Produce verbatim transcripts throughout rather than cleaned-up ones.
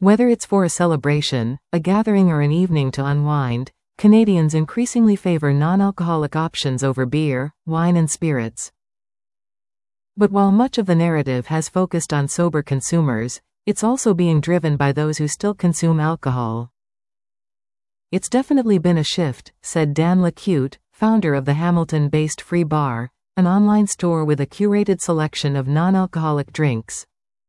Whether it's for a celebration, a gathering or an evening to unwind, Canadians increasingly favor non-alcoholic options over beer, wine and spirits. But while much of the narrative has focused on sober consumers, it's also being driven by those who still consume alcohol. It's definitely been a shift, said Dan LeCute, founder of the Hamilton-based Free Bar, an online store with a curated selection of non-alcoholic drinks.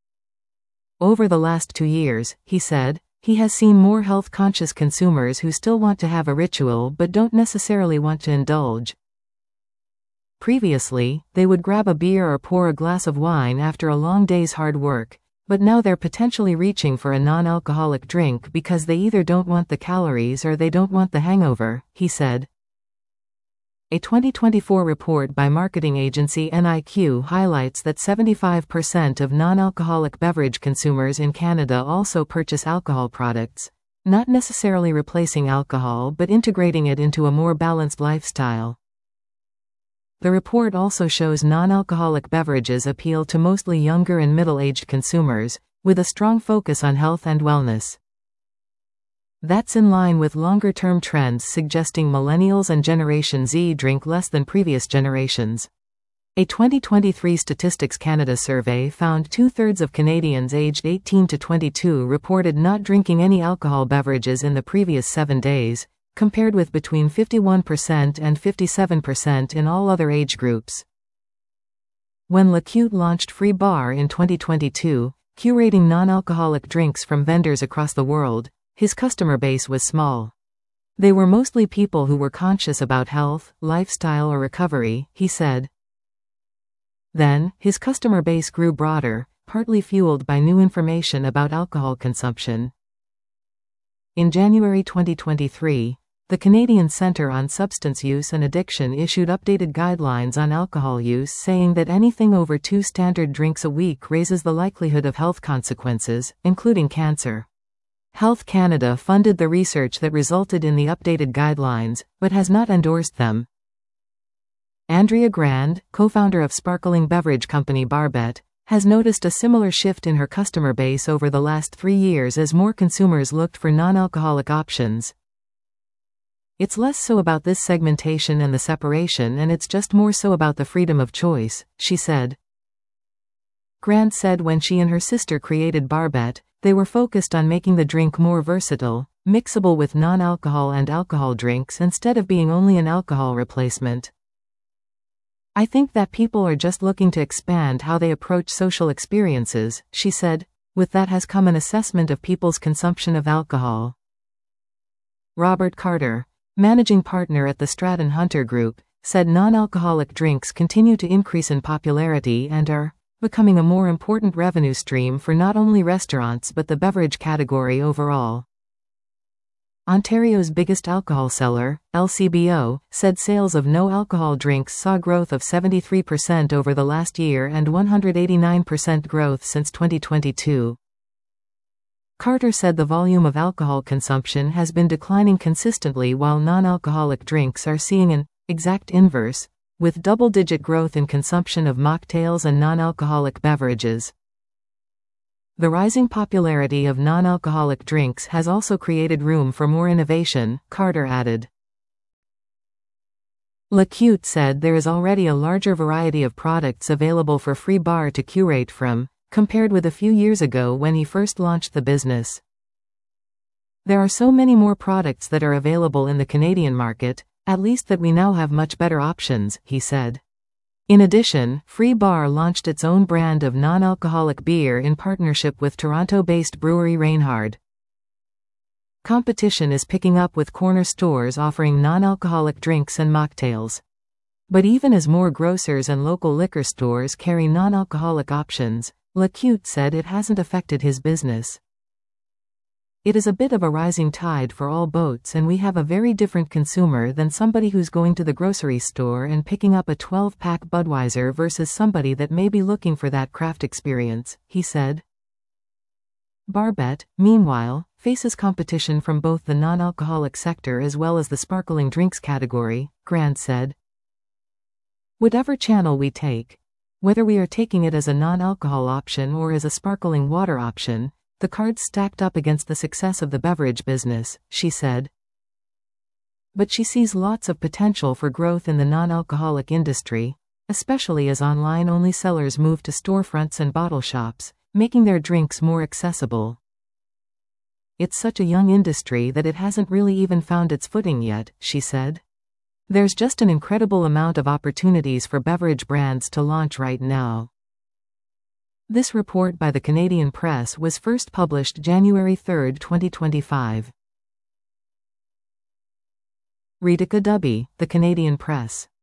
Over the last two years, he said, he has seen more health-conscious consumers who still want to have a ritual but don't necessarily want to indulge. Previously, they would grab a beer or pour a glass of wine after a long day's hard work, but now they're potentially reaching for a non-alcoholic drink because they either don't want the calories or they don't want the hangover, he said. A twenty twenty-four report by marketing agency N I Q highlights that seventy-five percent of non-alcoholic beverage consumers in Canada also purchase alcohol products, not necessarily replacing alcohol but integrating it into a more balanced lifestyle. The report also shows non-alcoholic beverages appeal to mostly younger and middle-aged consumers, with a strong focus on health and wellness. That's in line with longer-term trends suggesting millennials and Generation Z drink less than previous generations. A twenty twenty-three Statistics Canada survey found two-thirds of Canadians aged eighteen to twenty-two reported not drinking any alcohol beverages in the previous seven days, compared with between fifty-one percent and fifty-seven percent in all other age groups. When LeCute launched Free Bar in twenty twenty-two, curating non-alcoholic drinks from vendors across the world, his customer base was small. They were mostly people who were conscious about health, lifestyle or recovery, he said. Then, his customer base grew broader, partly fueled by new information about alcohol consumption. In January twenty twenty-three, the Canadian Centre on Substance Use and Addiction issued updated guidelines on alcohol use, saying that anything over two standard drinks a week raises the likelihood of health consequences, including cancer. Health Canada funded the research that resulted in the updated guidelines, but has not endorsed them. Andrea Grand, co-founder of sparkling beverage company Barbet, has noticed a similar shift in her customer base over the last three years as more consumers looked for non-alcoholic options. It's less so about this segmentation and the separation, and it's just more so about the freedom of choice, she said. Grant said when she and her sister created Barbet, they were focused on making the drink more versatile, mixable with non-alcohol and alcohol drinks instead of being only an alcohol replacement. I think that people are just looking to expand how they approach social experiences, she said. With that has come an assessment of people's consumption of alcohol. Robert Carter, managing partner at the Stratton Hunter Group, said non-alcoholic drinks continue to increase in popularity and are becoming a more important revenue stream for not only restaurants but the beverage category overall. Ontario's biggest alcohol seller, L C B O, said sales of no-alcohol drinks saw growth of seventy-three percent over the last year and one hundred eighty-nine percent growth since twenty twenty-two. Carter said the volume of alcohol consumption has been declining consistently while non-alcoholic drinks are seeing an exact inverse, with double-digit growth in consumption of mocktails and non-alcoholic beverages. The rising popularity of non-alcoholic drinks has also created room for more innovation, Carter added. LeCute said there is already a larger variety of products available for Free Bar to curate from, compared with a few years ago when he first launched the business. There are so many more products that are available in the Canadian market, at least that we now have much better options, he said. In addition, Free Bar launched its own brand of non-alcoholic beer in partnership with Toronto-based brewery Reinhard. Competition is picking up with corner stores offering non-alcoholic drinks and mocktails. But even as more grocers and local liquor stores carry non-alcoholic options, LeCute said it hasn't affected his business. It is a bit of a rising tide for all boats, and we have a very different consumer than somebody who's going to the grocery store and picking up a twelve-pack Budweiser versus somebody that may be looking for that craft experience, he said. Barbet, meanwhile, faces competition from both the non-alcoholic sector as well as the sparkling drinks category, Grant said. Whatever channel we take, whether we are taking it as a non-alcohol option or as a sparkling water option, The cards stacked up against the success of the beverage business, she said. But she sees lots of potential for growth in the non-alcoholic industry, especially as online-only sellers move to storefronts and bottle shops, making their drinks more accessible. It's such a young industry that it hasn't really even found its footing yet, she said. There's just an incredible amount of opportunities for beverage brands to launch right now. This report by the Canadian Press was first published January third, twenty twenty-five. Ritika Dubey, The Canadian Press.